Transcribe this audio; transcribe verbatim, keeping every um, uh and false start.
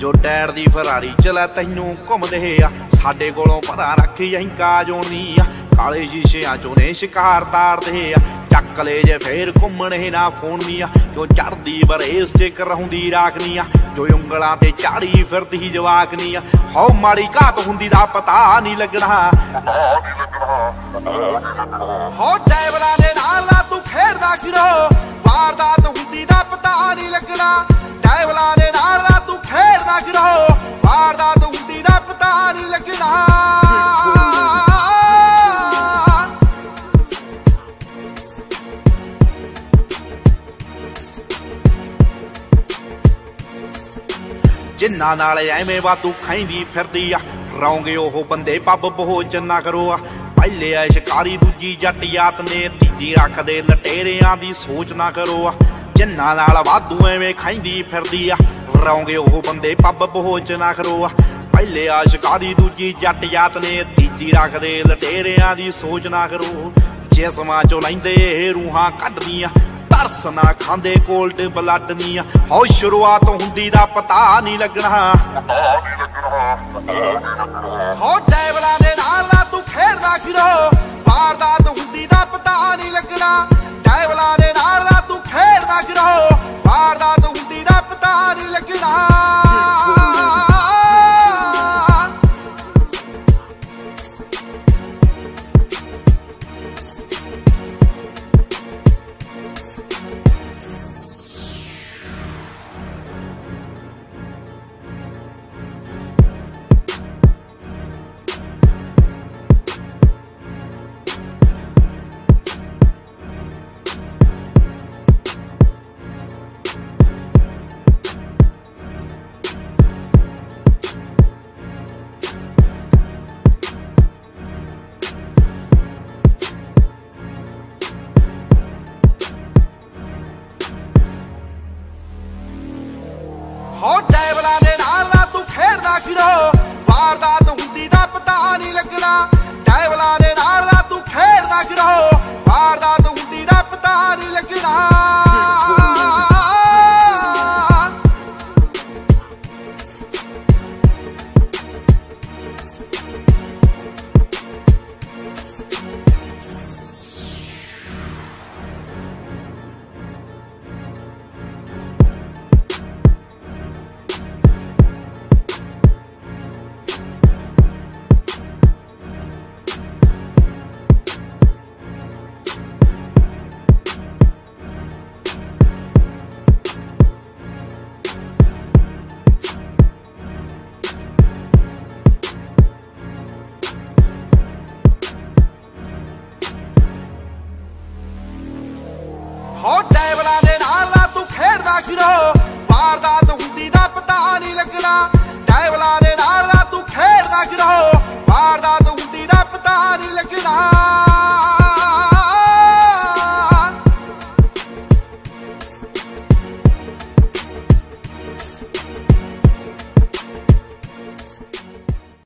जो डैड दी फरारी चलै तैनू घुमदे आ साडे कोलों पता रख अहीं काजोनी आ काले शीशियां चों ने शिकार तारदे आ चक ले जे फिर घुम्मणे ना फोनी आ क्यों चढ़दी बरेस च कराउंदी राखनी आ जो उंगलां ते चाड़ी फिरदी जवाकनी आ हौ माड़ी घात हुंदी दा पता नहीं लगना हो डैवलां दे नाल ना तू खेडदा किरो वारदात हुंदी दा पता नहीं लगना डैवलां दे नाल ना तू खेडदा किरो वारदात हुंदी दा पता नहीं लगना जिन्ना नाल एवें वातू खाइंदी फिरदी आ रौंगे ओह बंदे पब बहोच ना करो आ पहले आ शिकारी दूजी जट यात ने तीजी रखदे लटेरियां दी सोच ना करो आ जिन्ना नाल वाधू एवें खाइंदी फिरदी आ रौंगे ओह बंदे पब बहोच ना करो आ पहले आ शिकारी दूजी जट यात ने तीजी रखदे लटेरियां दी सोच ना करो जिस्मां चो लैंदे रूहां कड्डदियां तरस ना खांदे कोल्ड ब्लड नी हो शुरुआत हुंदी दा पता नहीं लगना हो डैवलां दे नाल ना तू खेडदा किरो वारदात हुंदी दा पता नहीं लगना डैवलां दे नाल ना तू खेडदा किरो वारदात हुंदी दा पता नहीं लगना हो डैवलां दे नाल ना तू खेडदा किरो वारदात हुंदी दा पता नहीं लगना डैवलां दे नाल ना तू खेडदा किरो वारदात हुंदी दा पता नहीं लगना हो डैवलां दे नाल ना तू खेडदा किरो